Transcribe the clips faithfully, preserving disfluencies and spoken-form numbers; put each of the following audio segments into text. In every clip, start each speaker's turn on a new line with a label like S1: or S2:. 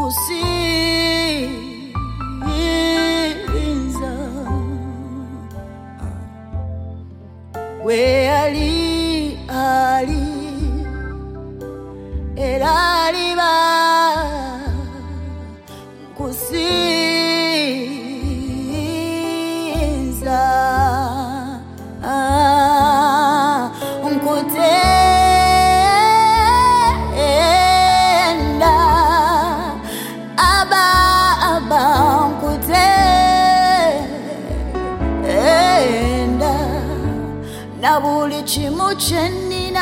S1: kusinza we ali ali era aliba kusinza ah, nkutenda aba aba nkutenda na buli kimu kyenina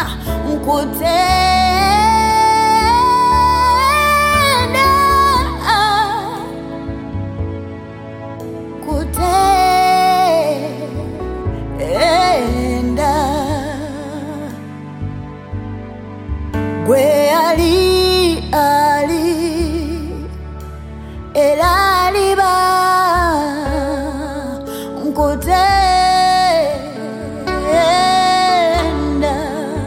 S1: nkutenda kutenda gwe ali ali era aliba nkutenda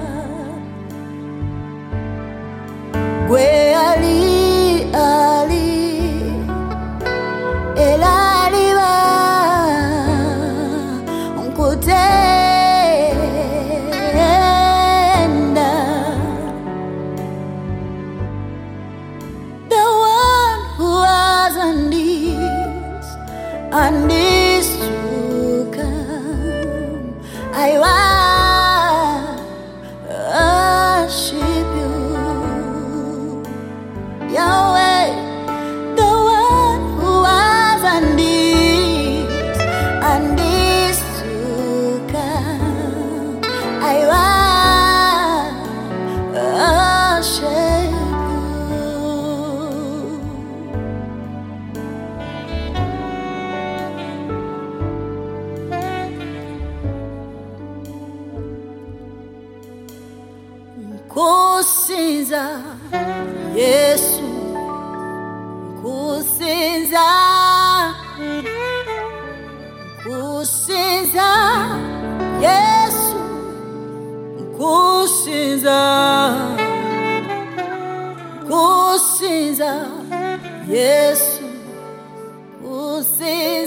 S1: gwe ali ali era aliba nkutenda the one who was on this on this to come I worship you Yahweh the one who was on this on this to come I worship kusinza Yesu kusinza kusinza Yesu kusinza kusinza Yesu kusinza